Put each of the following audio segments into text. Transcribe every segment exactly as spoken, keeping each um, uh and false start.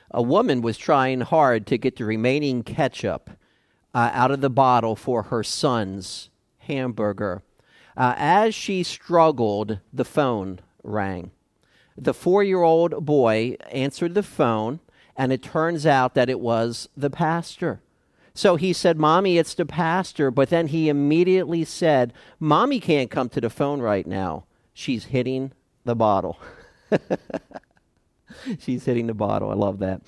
A woman was trying hard to get the remaining ketchup uh, out of the bottle for her son's hamburger. Uh, as she struggled, the phone rang. The four-year-old boy answered the phone, and it turns out that it was the pastor. So he said, "Mommy, it's the pastor." But then he immediately said, "Mommy can't come to the phone right now. She's hitting the bottle." She's hitting the bottle. I love that.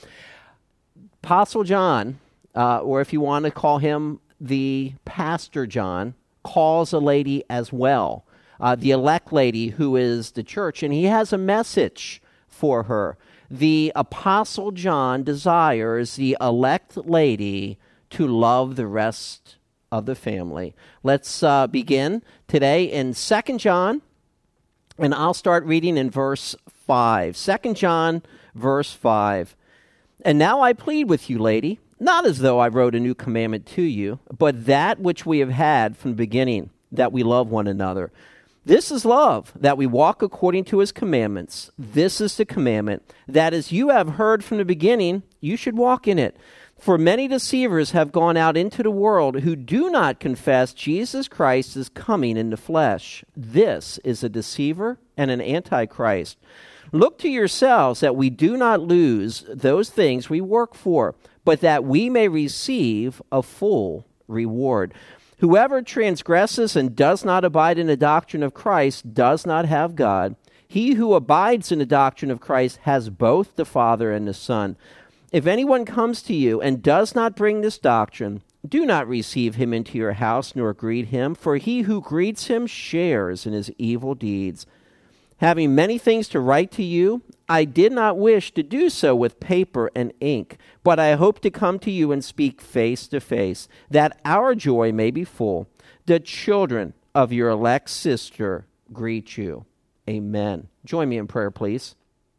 Apostle John, uh, or if you want to call him the Pastor John, calls a lady as well, uh, the elect lady who is the church, and he has a message for her. The Apostle John desires the elect lady to love the rest of the family. Let's uh, begin today in Second John, and I'll start reading in verse five. Second John, verse five. "And now I plead with you, lady, not as though I wrote a new commandment to you, but that which we have had from the beginning, that we love one another. This is love, that we walk according to his commandments. This is the commandment, that as you have heard from the beginning, you should walk in it. For many deceivers have gone out into the world who do not confess Jesus Christ is coming in the flesh. This is a deceiver and an antichrist. Look to yourselves that we do not lose those things we work for, but that we may receive a full reward. Whoever transgresses and does not abide in the doctrine of Christ does not have God. He who abides in the doctrine of Christ has both the Father and the Son. If anyone comes to you and does not bring this doctrine, do not receive him into your house nor greet him, for he who greets him shares in his evil deeds. Having many things to write to you, I did not wish to do so with paper and ink, but I hope to come to you and speak face to face, that our joy may be full. The children of your elect sister greet you. Amen." Join me in prayer, please.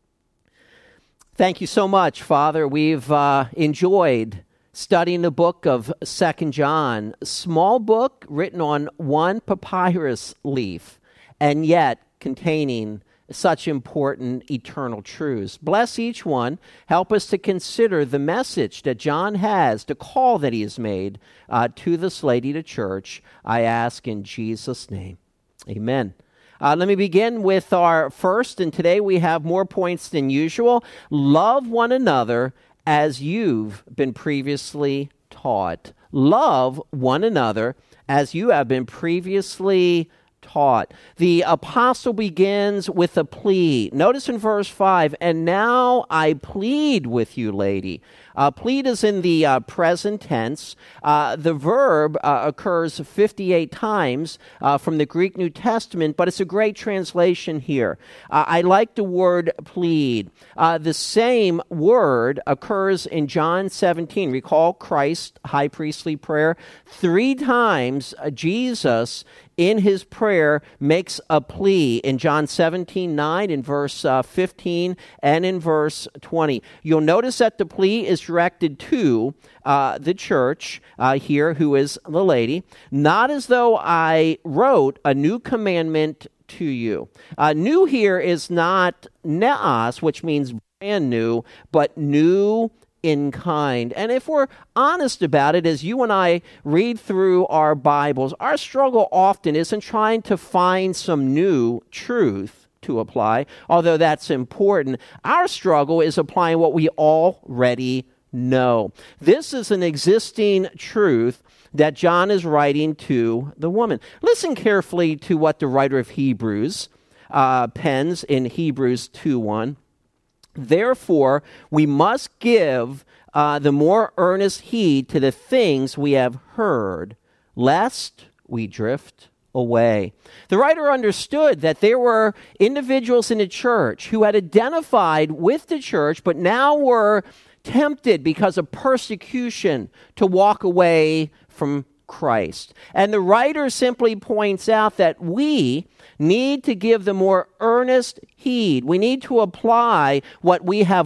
Thank you so much, Father. We've uh, enjoyed studying the book of Second John, a small book written on one papyrus leaf, and yet containing such important eternal truths. Bless each one. Help us to consider the message that John has, the call that he has made uh, to this lady, to church. I ask in Jesus' name. Amen. Uh, let me begin with our first, and today we have more points than usual. Love one another as you've been previously taught. Love one another as you have been previously taught. The apostle begins with a plea. Notice in verse five, "And now I plead with you, lady." Uh, plead is in the uh, present tense. Uh, the verb uh, occurs fifty-eight times uh, from the Greek New Testament, but it's a great translation here. Uh, I like the word plead. Uh, the same word occurs in John seventeen. Recall Christ's high priestly prayer. Three times uh, Jesus in his prayer makes a plea in John seventeen nine, in verse uh, fifteen, and in verse twenty. You'll notice that the plea is directed to uh, the church uh, here, who is the lady, not as though I wrote a new commandment to you. Uh, new here is not neos, which means brand new, but new in kind. And if we're honest about it, as you and I read through our Bibles, our struggle often isn't trying to find some new truth to apply, although that's important. Our struggle is applying what we already know. This is an existing truth that John is writing to the woman. Listen carefully to what the writer of Hebrews uh, pens in Hebrews two one. "Therefore, we must give uh, the more earnest heed to the things we have heard, lest we drift away." The writer understood that there were individuals in the church who had identified with the church, but now were tempted because of persecution to walk away from Christ. And the writer simply points out that we need to give the more earnest heed. We need to apply what we have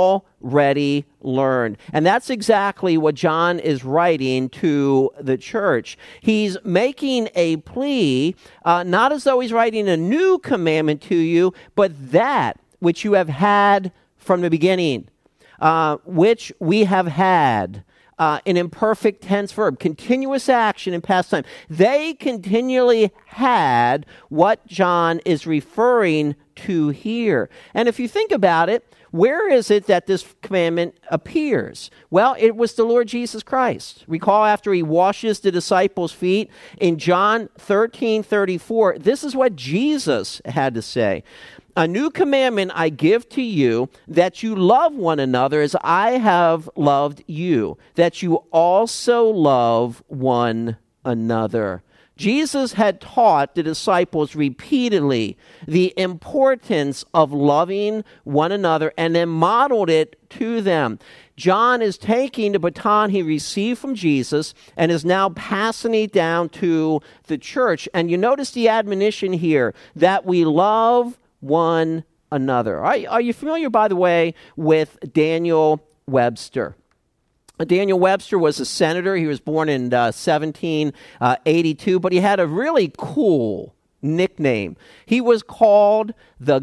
already learned. And that's exactly what John is writing to the church. He's making a plea, uh, not as though he's writing a new commandment to you, but that which you have had from the beginning. uh, which we have had. Uh, an imperfect tense verb, continuous action in past time. They continually had what John is referring to here. And if you think about it, where is it that this commandment appears? Well, it was the Lord Jesus Christ. Recall after he washes the disciples' feet in John thirteen thirty-four, this is what Jesus had to say. A new commandment I give to you, that you love one another as I have loved you, that you also love one another. Jesus had taught the disciples repeatedly the importance of loving one another and then modeled it to them. John is taking the baton he received from Jesus and is now passing it down to the church. And you notice the admonition here that we love one another. Are, are you familiar, by the way, with Daniel Webster? Daniel Webster was a senator. He was born in uh, seventeen eighty-two, but he had a really cool nickname. He was called the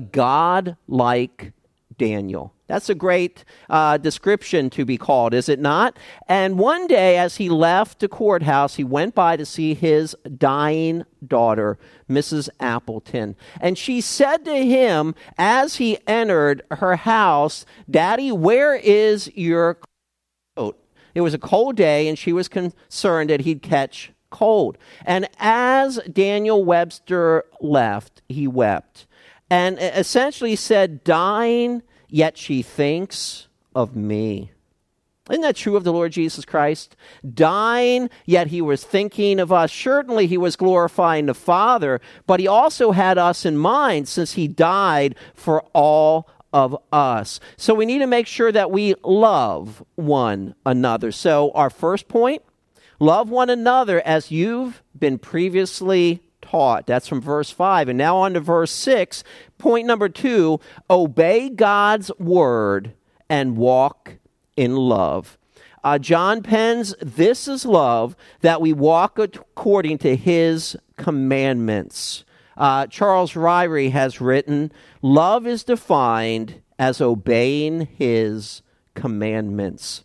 God-like Daniel. That's a great uh, description to be called, is it not? And one day, as he left the courthouse, he went by to see his dying daughter, Missus Appleton. And she said to him as he entered her house, "Daddy, where is your coat?" It was a cold day, and she was concerned that he'd catch cold. And as Daniel Webster left, he wept and essentially said, "Dying, yet she thinks of me." Isn't that true of the Lord Jesus Christ? Dying, yet he was thinking of us. Certainly he was glorifying the Father, but he also had us in mind since he died for all of us. So we need to make sure that we love one another. So our first point, love one another as you've been previously taught. That's from verse five. And now on to verse six. Point number two, obey God's word and walk in love. Uh, John pens, this is love, that we walk according to his commandments. Uh, Charles Ryrie has written, love is defined as obeying his commandments.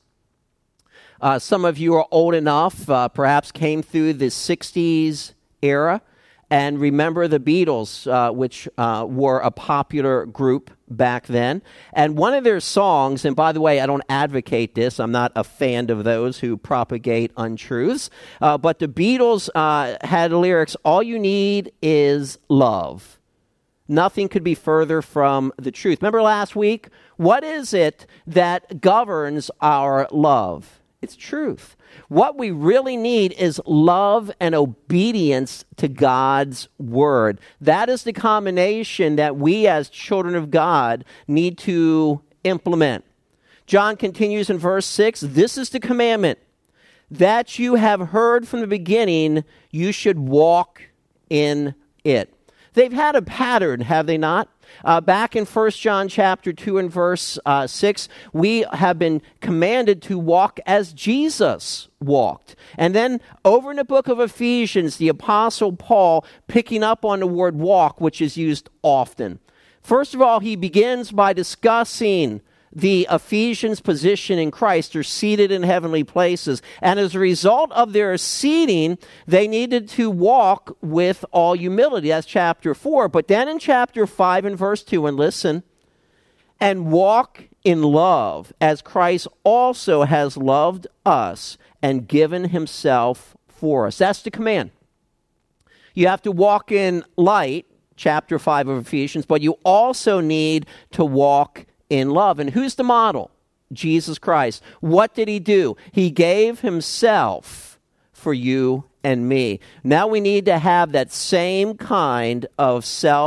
Uh, some of you are old enough, uh, perhaps came through the sixties era, and remember the Beatles, uh, which uh, were a popular group back then. And one of their songs, and by the way, I don't advocate this. I'm not a fan of those who propagate untruths. Uh, but the Beatles uh, had lyrics, all you need is love. Nothing could be further from the truth. Remember last week? What is it that governs our love? It's truth. What we really need is love and obedience to God's word. That is the combination that we as children of God need to implement. John continues in verse six, this is the commandment, that you have heard from the beginning, you should walk in it. They've had a pattern, have they not? Uh, back in First John chapter two and verse uh, six, we have been commanded to walk as Jesus walked. And then over in the book of Ephesians, the Apostle Paul picking up on the word walk, which is used often. First of all, he begins by discussing the Ephesians' position in Christ. They're seated in heavenly places. And as a result of their seating, they needed to walk with all humility. That's chapter four. But then in chapter five and verse two, and listen, and walk in love, as Christ also has loved us and given himself for us. That's the command. You have to walk in light, chapter five of Ephesians, but you also need to walk in love. And who's the model? Jesus Christ. What did he do? He gave himself for you and me. Now we need to have that same kind of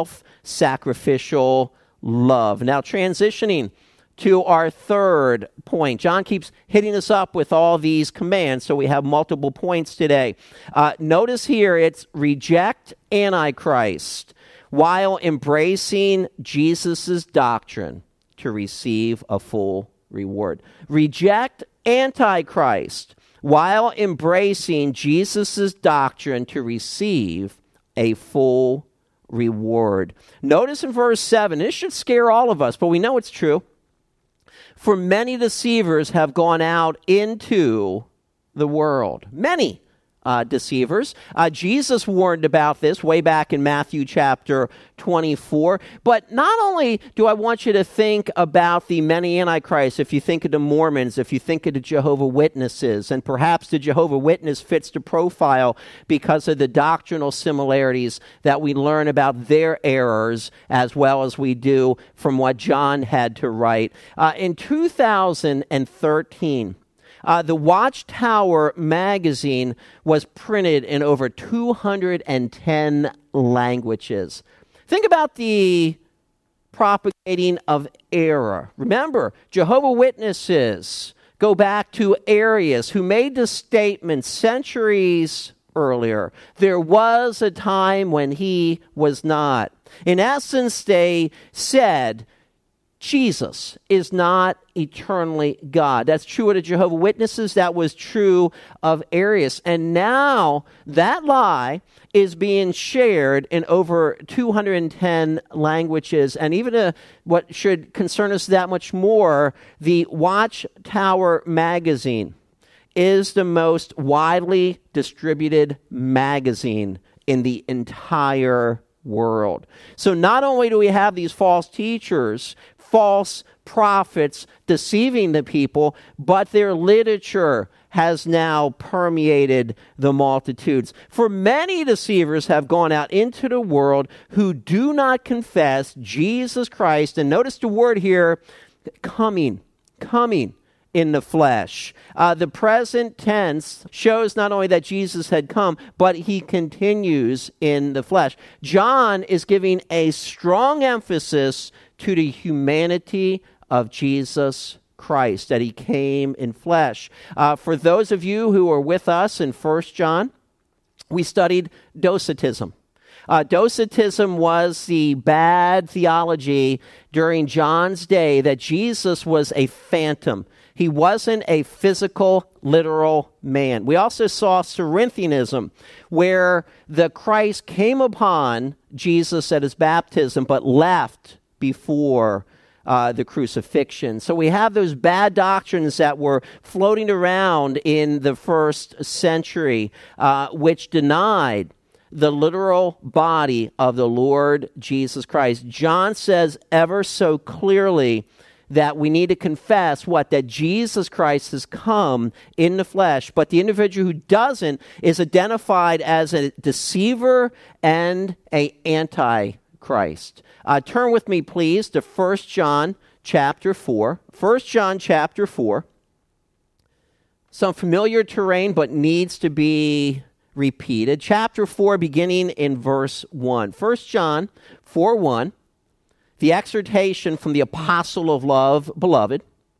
self-sacrificial love. Now transitioning to our third point. John keeps hitting us up with all these commands, so we have multiple points today. Uh, notice here it's reject Antichrist while embracing Jesus' doctrine to receive a full reward. Reject Antichrist while embracing Jesus' doctrine to receive a full reward. Notice in verse seven, this should scare all of us, but we know it's true. For many deceivers have gone out into the world. Many uh, deceivers. Uh, Jesus warned about this way back in Matthew chapter twenty-four. But not only do I want you to think about the many antichrists, if you think of the Mormons, if you think of the Jehovah Witnesses, and perhaps the Jehovah Witness fits the profile because of the doctrinal similarities that we learn about their errors as well as we do from what John had to write. Uh, in two thousand thirteen, Uh, the Watchtower magazine was printed in over two hundred ten languages. Think about the propagating of error. Remember, Jehovah Witnesses go back to Arius, who made the statement centuries earlier. There was a time when he was not. In essence, they said, Jesus is not eternally God. That's true of the Jehovah Witnesses. That was true of Arius. And now that lie is being shared in over two hundred ten languages. And even a, what should concern us that much more, the Watchtower magazine is the most widely distributed magazine in the entire world. So not only do we have these false teachers, false prophets deceiving the people, but their literature has now permeated the multitudes. For many deceivers have gone out into the world who do not confess Jesus Christ, and notice the word here, coming, coming in the flesh. Uh, the present tense shows not only that Jesus had come, but he continues in the flesh. John is giving a strong emphasis to the humanity of Jesus Christ, that he came in flesh. Uh, for those of you who are with us in First John, we studied Docetism. Uh, Docetism was the bad theology during John's day that Jesus was a phantom. He wasn't a physical, literal man. We also saw Cerinthianism, where the Christ came upon Jesus at his baptism, but left before uh, the crucifixion. So we have those bad doctrines that were floating around in the first century, uh, which denied the literal body of the Lord Jesus Christ. John says ever so clearly that we need to confess what? That Jesus Christ has come in the flesh, but the individual who doesn't is identified as a deceiver and an antichrist. Uh, turn with me, please, to First John chapter four. First John chapter four. Some familiar terrain, but needs to be repeated. Chapter four, beginning in verse one. First John four one. The exhortation from the apostle of love, beloved,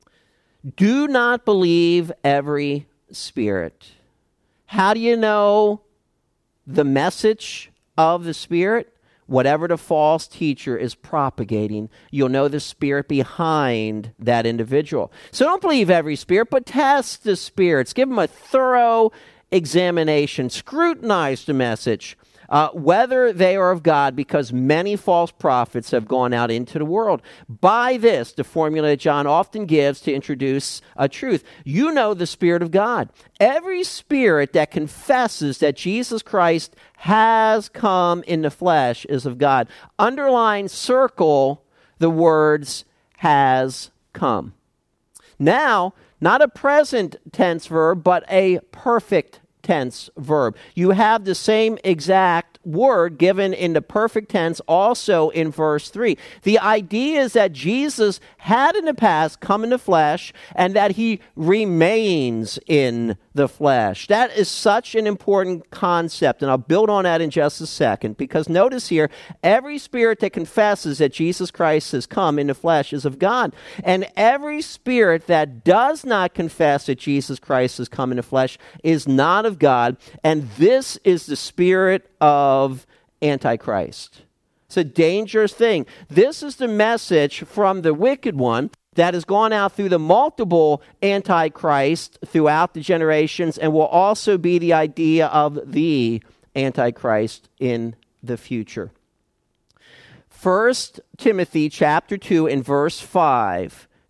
do not believe every spirit. How do you know the message of the Spirit? Whatever the false teacher is propagating, you'll know the spirit behind that individual. So don't believe every spirit, but test the spirits. Give them a thorough examination. Scrutinize the message, uh, whether they are of God, because many false prophets have gone out into the world. By this, the formula that John often gives to introduce a truth, you know the Spirit of God. Every spirit that confesses that Jesus Christ has come in the flesh is of God. Underline, circle the words has come. Now, not a present tense verb, but a perfect tense verb. You have the same exact word given in the perfect tense also in verse three. The idea is that Jesus had in the past come in the flesh and that he remains in the flesh. That is such an important concept, and I'll build on that in just a second, because notice here, every spirit that confesses that Jesus Christ has come in the flesh is of God, and every spirit that does not confess that Jesus Christ has come in the flesh is not of God, and this is the spirit of Antichrist. It's a dangerous thing. This is the message from the wicked one that has gone out through the multiple antichrists throughout the generations, and will also be the idea of the Antichrist in the future. First Timothy chapter two and verse five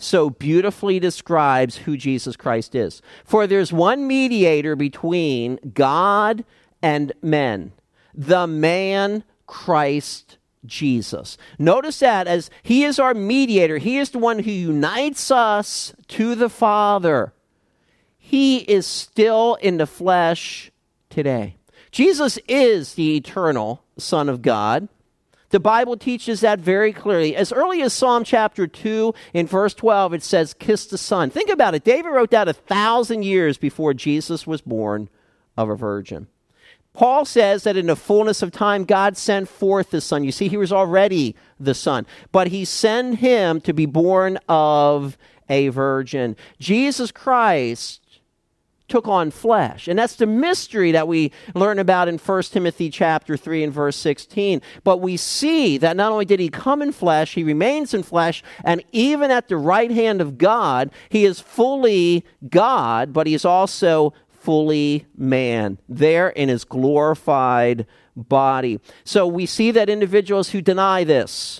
so beautifully describes who Jesus Christ is. For there's one mediator between God and men, the man Christ Jesus. Notice that as he is our mediator, he is the one who unites us to the Father. He is still in the flesh today. Jesus is the eternal Son of God. The Bible teaches that very clearly. As early as Psalm chapter two, in verse twelve, it says, kiss the Son. Think about it. David wrote that a thousand years before Jesus was born of a virgin. Paul says that in the fullness of time, God sent forth the Son. You see, he was already the Son, but he sent him to be born of a virgin. Jesus Christ took on flesh. And that's the mystery that we learn about in First Timothy chapter three and verse sixteen. But we see that not only did he come in flesh, he remains in flesh, and even at the right hand of God, he is fully God, but he is also fully man, there in his glorified body. So we see that individuals who deny this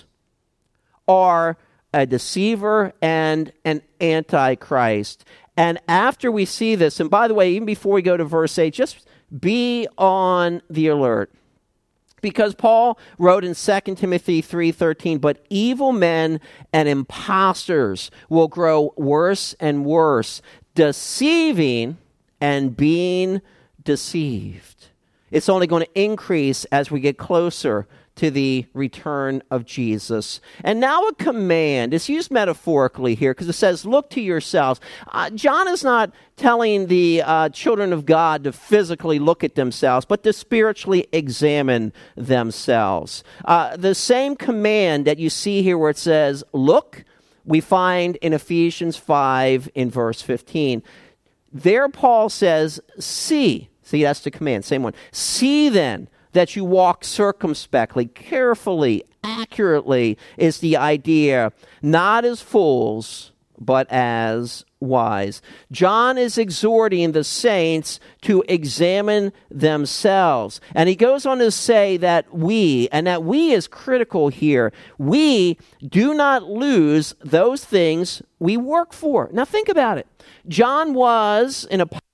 are a deceiver and an antichrist. And after we see this, and by the way, even before we go to verse eight, just be on the alert. Because Paul wrote in Second Timothy three thirteen, but evil men and impostors will grow worse and worse, deceiving and being deceived. It's only going to increase as we get closer to the return of Jesus. And now a command. It's used metaphorically here because it says, look to yourselves. Uh, John is not telling the uh, children of God to physically look at themselves, but to spiritually examine themselves. Uh, the same command that you see here where it says, look, we find in Ephesians five in verse fifteen. There Paul says, see. See, that's the command, same one. See then that you walk circumspectly, carefully, accurately is the idea, not as fools, but as wise. John is exhorting the saints to examine themselves. And he goes on to say that we, and that we is critical here, we do not lose those things we work for. Now think about it. John was an apostle.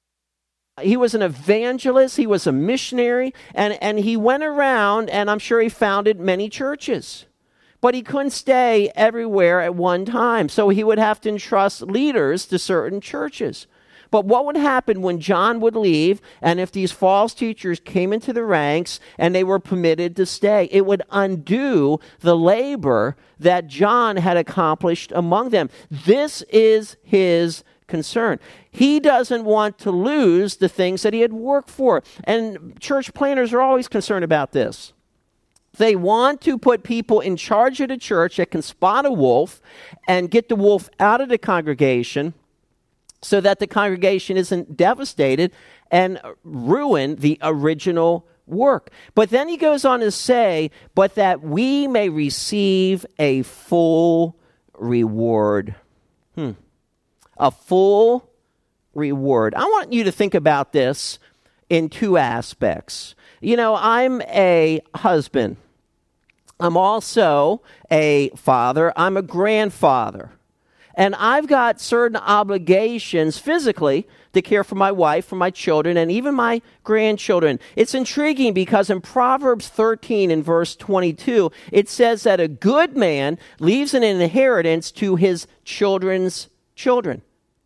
He was an evangelist, he was a missionary, and, and he went around, and I'm sure he founded many churches. But he couldn't stay everywhere at one time, so he would have to entrust leaders to certain churches. But what would happen when John would leave, and if these false teachers came into the ranks and they were permitted to stay, it would undo the labor that John had accomplished among them. This is his concern. He doesn't want to lose the things that he had worked for. And church planners are always concerned about this. They want to put people in charge of the church that can spot a wolf and get the wolf out of the congregation so that the congregation isn't devastated and ruin the original work. But then he goes on to say, but that we may receive a full reward. Hmm. A full reward. I want you to think about this in two aspects. You know, I'm a husband. I'm also a father. I'm a grandfather. And I've got certain obligations physically to care for my wife, for my children, and even my grandchildren. It's intriguing because in Proverbs thirteen in verse twenty-two, it says that a good man leaves an inheritance to his children's children.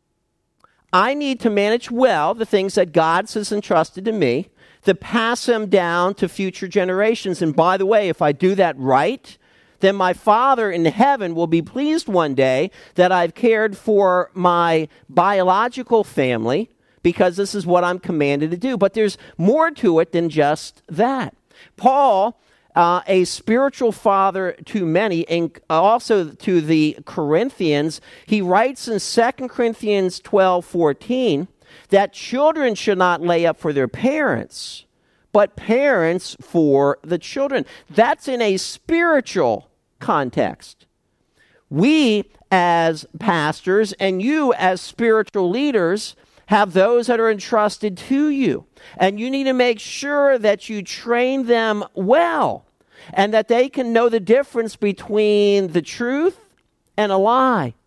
I need to manage well the things that God has entrusted to me, to pass them down to future generations. And by the way, if I do that right, then my Father in heaven will be pleased one day that I've cared for my biological family, because this is what I'm commanded to do. But there's more to it than just that. Paul, Uh, a spiritual father to many, and also to the Corinthians, he writes in Second Corinthians twelve fourteen that children should not lay up for their parents, but parents for the children. That's in a spiritual context. We as pastors and you as spiritual leaders have those that are entrusted to you, and you need to make sure that you train them well, and that they can know the difference between the truth and a lie.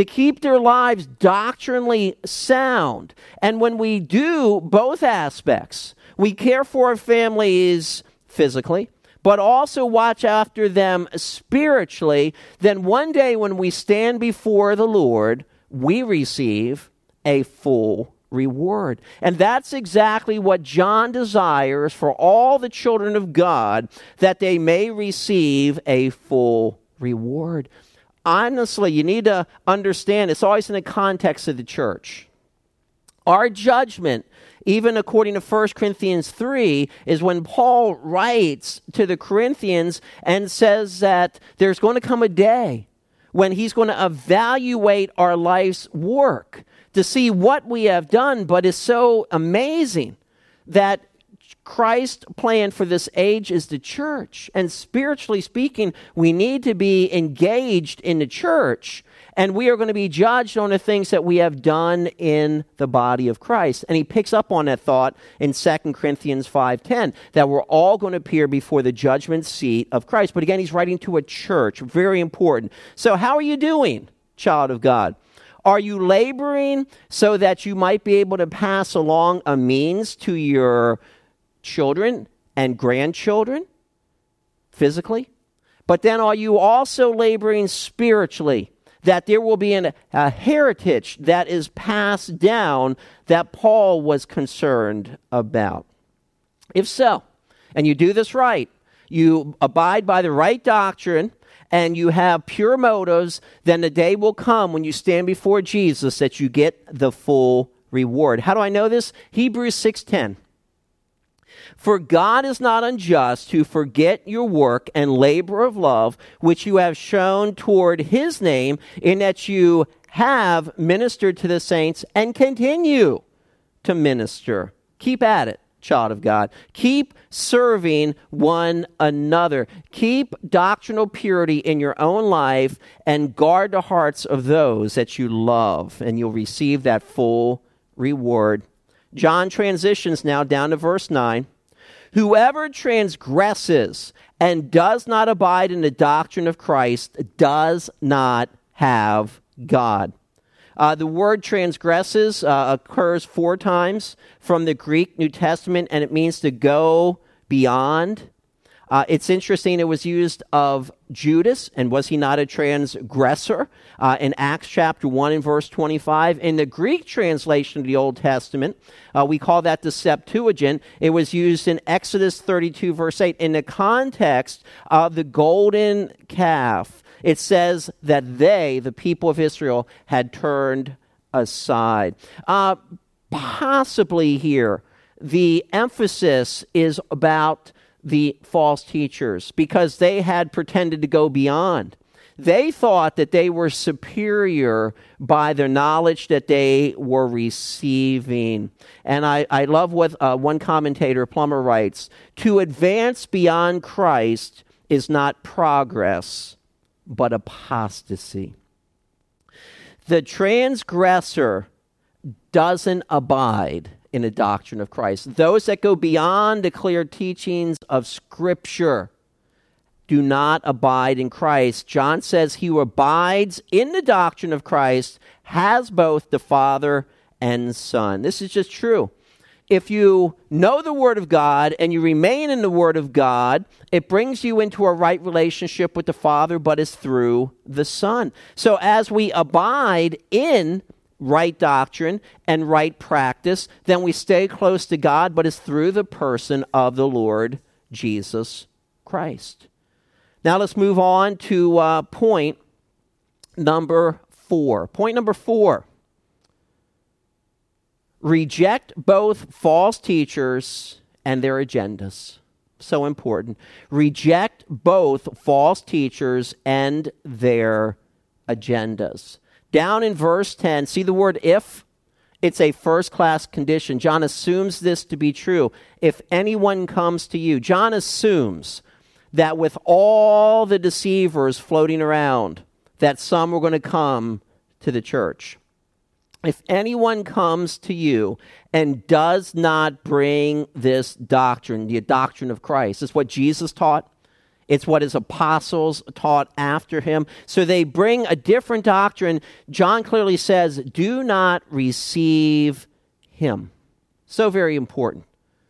to keep their lives doctrinally sound. And when we do both aspects, we care for our families physically, but also watch after them spiritually, then one day when we stand before the Lord, we receive a full reward. And that's exactly what John desires for all the children of God, that they may receive a full reward. Honestly, you need to understand, it's always in the context of the church. Our judgment, even according to First Corinthians three, is when Paul writes to the Corinthians and says that there's going to come a day when he's going to evaluate our life's work to see what we have done. But it's so amazing that Christ's plan for this age is the church. And spiritually speaking, we need to be engaged in the church. And we are going to be judged on the things that we have done in the body of Christ. And he picks up on that thought in Second Corinthians five ten, that we're all going to appear before the judgment seat of Christ. But again, he's writing to a church. Very important. So how are you doing, child of God? Are you laboring so that you might be able to pass along a means to your children and grandchildren physically? But then are you also laboring spiritually, that there will be an, a heritage that is passed down that Paul was concerned about? If so, and you do this right, you abide by the right doctrine, and you have pure motives, then the day will come when you stand before Jesus that you get the full reward. How do I know this? Hebrews six ten. For God is not unjust to forget your work and labor of love, which you have shown toward his name, in that you have ministered to the saints and continue to minister. Keep at it, child of God. Keep serving one another. Keep doctrinal purity in your own life and guard the hearts of those that you love, and you'll receive that full reward. John transitions now down to verse nine. Whoever transgresses and does not abide in the doctrine of Christ does not have God. Uh, the word transgresses uh, occurs four times from the Greek New Testament, and it means to go beyond. Uh, it's interesting, it was used of Judas, and was he not a transgressor? Uh, in Acts chapter one and verse twenty-five. In the Greek translation of the Old Testament, uh, we call that the Septuagint. It was used in Exodus thirty-two verse eight. In the context of the golden calf, it says that they, the people of Israel, had turned aside. Uh, possibly here, the emphasis is about the false teachers, because they had pretended to go beyond. They thought that they were superior by the knowledge that they were receiving. And I, I love what uh, one commentator, Plummer, writes: to advance beyond Christ is not progress, but apostasy. The transgressor doesn't abide in the doctrine of Christ. Those that go beyond the clear teachings of Scripture do not abide in Christ. John says he who abides in the doctrine of Christ has both the Father and Son. This is just true. If you know the Word of God and you remain in the Word of God, it brings you into a right relationship with the Father, but it's through the Son. So as we abide in right doctrine and right practice, then we stay close to God, but it's through the person of the Lord Jesus Christ. Now let's move on to uh, point number four. Point number four. Reject both false teachers and their agendas. So important. Reject both false teachers and their agendas. Down in verse ten, see the word if? It's a first-class condition. John assumes this to be true. If anyone comes to you, John assumes that with all the deceivers floating around, that some were going to come to the church. If anyone comes to you and does not bring this doctrine, the doctrine of Christ, this is what Jesus taught. It's what his apostles taught after him. So they bring a different doctrine. John clearly says, do not receive him. So very important.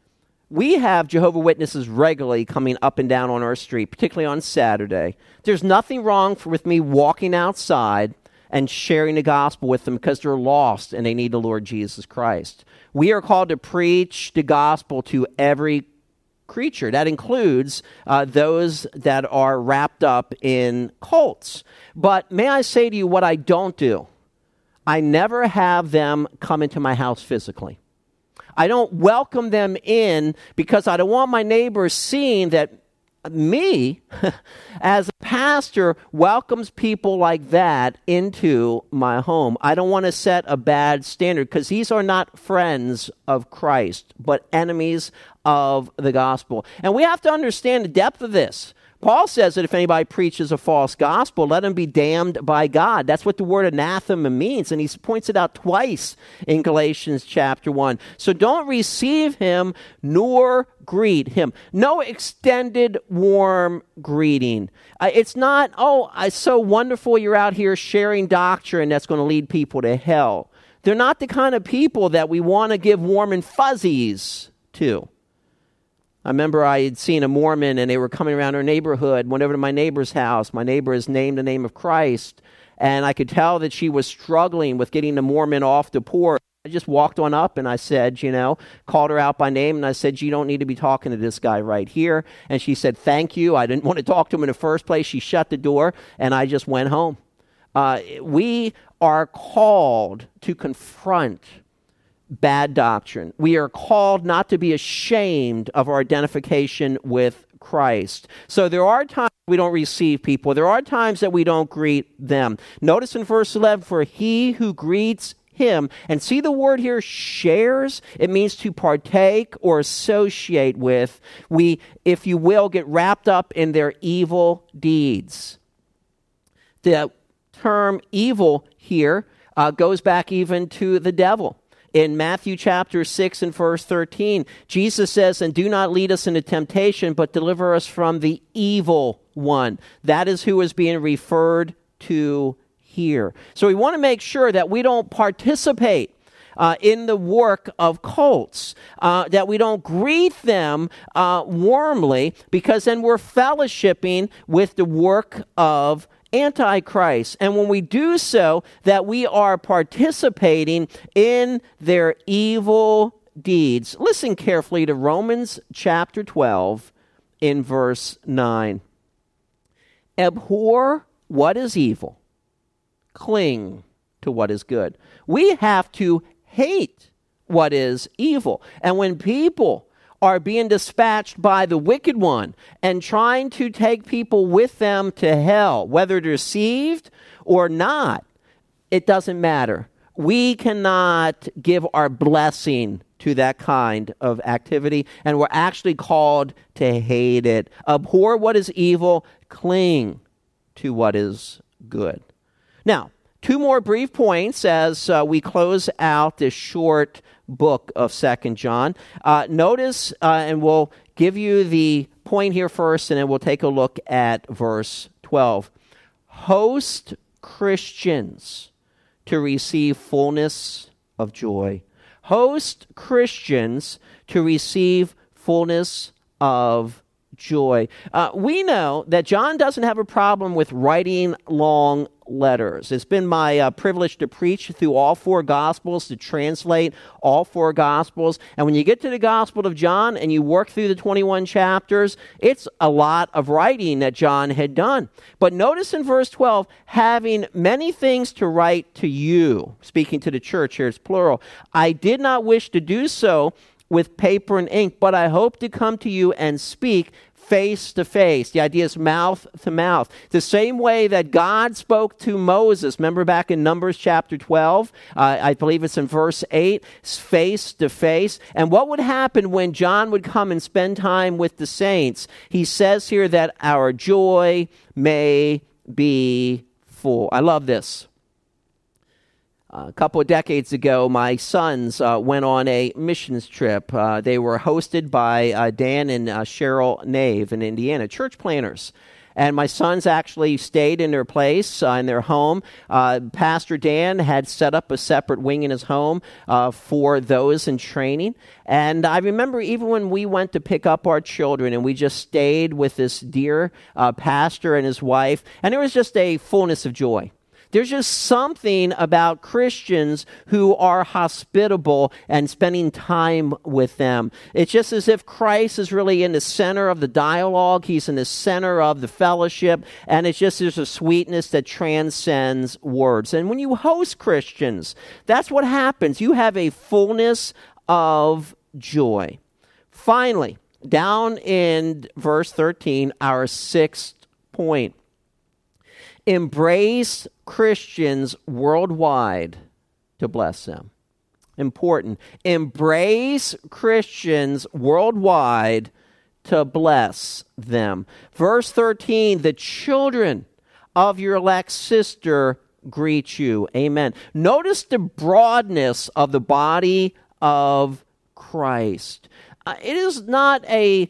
We have Jehovah's Witnesses regularly coming up and down on our street, particularly on Saturday. There's nothing wrong for, with me walking outside and sharing the gospel with them because they're lost and they need the Lord Jesus Christ. We are called to preach the gospel to every creature. That includes uh, those that are wrapped up in cults. But may I say to you what I don't do? I never have them come into my house physically. I don't welcome them in because I don't want my neighbors seeing that me, as a pastor, welcomes people like that into my home. I don't want to set a bad standard because these are not friends of Christ, but enemies of the gospel. And we have to understand the depth of this. Paul says that if anybody preaches a false gospel, let him be damned by God. That's what the word anathema means, and he points it out twice in Galatians chapter one. So don't receive him nor greet him. No extended warm greeting. Uh, it's not, oh, it's so wonderful you're out here sharing doctrine that's going to lead people to hell. They're not the kind of people that we want to give warm and fuzzies to. I remember I had seen a Mormon and they were coming around our neighborhood, went over to my neighbor's house. My neighbor has named the name of Christ, and I could tell that she was struggling with getting the Mormon off the porch. I just walked on up and I said, you know, called her out by name, and I said, you don't need to be talking to this guy right here. And she said, thank you. I didn't want to talk to him in the first place. She shut the door, and I just went home. Uh, we are called to confront bad doctrine. We are called not to be ashamed of our identification with Christ. So there are times we don't receive people. There are times that we don't greet them. Notice in verse eleven, for he who greets him, and see the word here, shares. It means to partake or associate with. We, if you will, get wrapped up in their evil deeds. The term evil here uh, goes back even to the devil. In Matthew chapter six and verse thirteen, Jesus says, and do not lead us into temptation, but deliver us from the evil one. That is who is being referred to here. So we want to make sure that we don't participate uh, in the work of cults, uh, that we don't greet them uh, warmly, because then we're fellowshipping with the work of Antichrist. And when we do so, that we are participating in their evil deeds. Listen carefully to Romans chapter twelve in verse nine. Abhor what is evil. Cling to what is good. We have to hate what is evil. And when people are being dispatched by the wicked one and trying to take people with them to hell, whether deceived or not, it doesn't matter. We cannot give our blessing to that kind of activity, and we're actually called to hate it. Abhor what is evil, cling to what is good. Now, two more brief points as uh, we close out this short book of Second John. Uh, notice, uh, and we'll give you the point here first, and then we'll take a look at verse twelve. Host Christians to receive fullness of joy. Host Christians to receive fullness of joy. Uh, we know that John doesn't have a problem with writing long letters. It's been my uh, privilege to preach through all four Gospels, to translate all four Gospels. And when you get to the Gospel of John and you work through the twenty-one chapters, it's a lot of writing that John had done. But notice in verse twelve, having many things to write to you, speaking to the church here, it's plural, I did not wish to do so with paper and ink, but I hope to come to you and speak face to face. The idea is mouth to mouth. The same way that God spoke to Moses. Remember back in Numbers chapter twelve? Uh, I believe it's in verse eight. Face to face. And what would happen when John would come and spend time with the saints? He says here that our joy may be full. I love this. Uh, a couple of decades ago, my sons uh, went on a missions trip. Uh, they were hosted by uh, Dan and uh, Cheryl Nave in Indiana, church planters. And my sons actually stayed in their place, uh, in their home. Uh, Pastor Dan had set up a separate wing in his home uh, for those in training. And I remember even when we went to pick up our children and we just stayed with this dear uh, pastor and his wife, and there was just a fullness of joy. There's just something about Christians who are hospitable and spending time with them. It's just as if Christ is really in the center of the dialogue. He's in the center of the fellowship. And it's just there's a sweetness that transcends words. And when you host Christians, that's what happens. You have a fullness of joy. Finally, down in verse thirteen, our sixth point. Embrace Christians worldwide to bless them. Important. Embrace Christians worldwide to bless them. Verse thirteen, the children of your elect sister greet you. Amen. Notice the broadness of the body of Christ. Uh, it is not a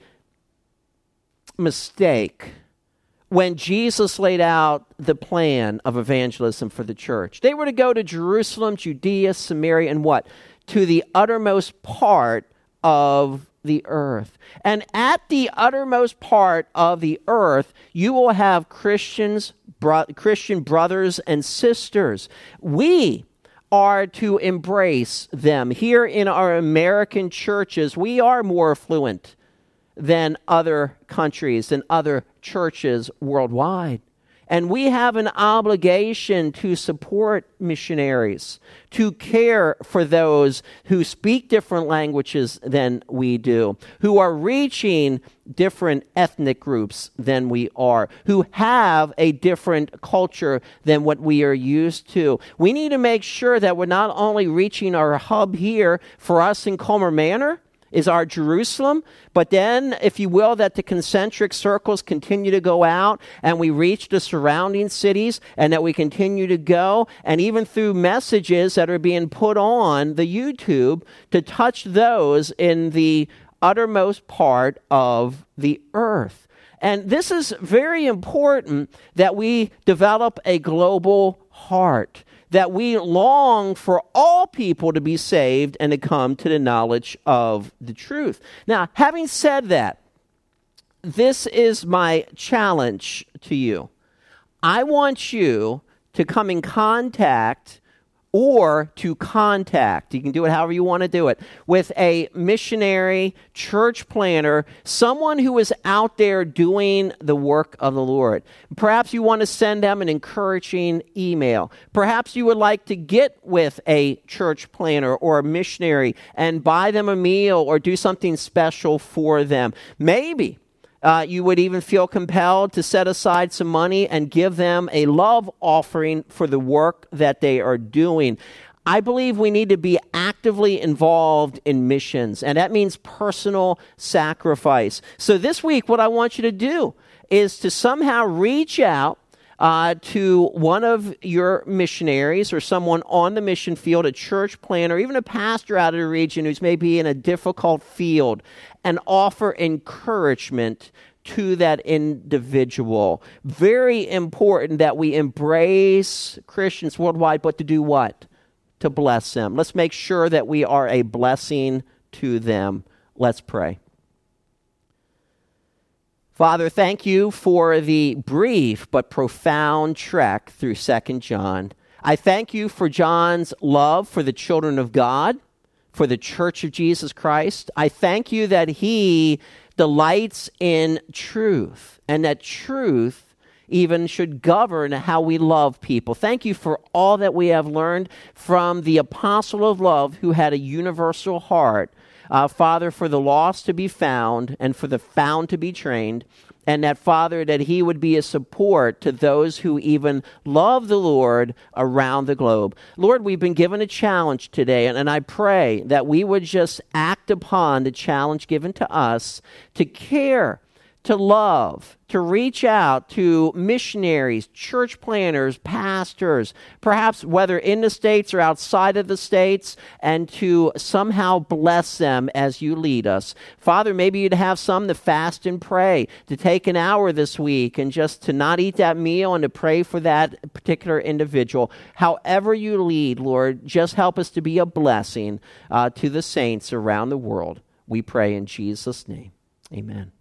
mistake when Jesus laid out the plan of evangelism for the church. They were to go to Jerusalem, Judea, Samaria, and what? To the uttermost part of the earth. And at the uttermost part of the earth, you will have Christians, bro- Christian brothers and sisters. We are to embrace them. Here in our American churches, we are more affluent than other countries, than other churches worldwide. And we have an obligation to support missionaries, to care for those who speak different languages than we do, who are reaching different ethnic groups than we are, who have a different culture than what we are used to. We need to make sure that we're not only reaching our hub here for us in Comer Manor, is our Jerusalem, but then, if you will, that the concentric circles continue to go out and we reach the surrounding cities and that we continue to go, and even through messages that are being put on the YouTube to touch those in the uttermost part of the earth. And this is very important that we develop a global heart, that we long for all people to be saved and to come to the knowledge of the truth. Now, having said that, this is my challenge to you. I want you to come in contact or to contact, you can do it however you want to do it, with a missionary, church planter, someone who is out there doing the work of the Lord. Perhaps you want to send them an encouraging email. Perhaps you would like to get with a church planter or a missionary and buy them a meal or do something special for them. Maybe Uh, you would even feel compelled to set aside some money and give them a love offering for the work that they are doing. I believe we need to be actively involved in missions, and that means personal sacrifice. So this week, what I want you to do is to somehow reach out Uh, to one of your missionaries or someone on the mission field, a church planter, even a pastor out of the region who's maybe in a difficult field, and offer encouragement to that individual. Very important that we embrace Christians worldwide, but to do what? To bless them. Let's make sure that we are a blessing to them. Let's pray. Father, thank you for the brief but profound trek through Second John. I thank you for John's love for the children of God, for the Church of Jesus Christ. I thank you that he delights in truth, and that truth even should govern how we love people. Thank you for all that we have learned from the apostle of love who had a universal heart. Uh, Father, for the lost to be found and for the found to be trained, and that, Father, that he would be a support to those who even love the Lord around the globe. Lord, we've been given a challenge today, and, and I pray that we would just act upon the challenge given to us to care, to love, to reach out to missionaries, church planners, pastors, perhaps whether in the States or outside of the States, and to somehow bless them as you lead us. Father, maybe you'd have some to fast and pray, to take an hour this week and just to not eat that meal and to pray for that particular individual. However you lead, Lord, just help us to be a blessing uh, to the saints around the world. We pray in Jesus' name. Amen.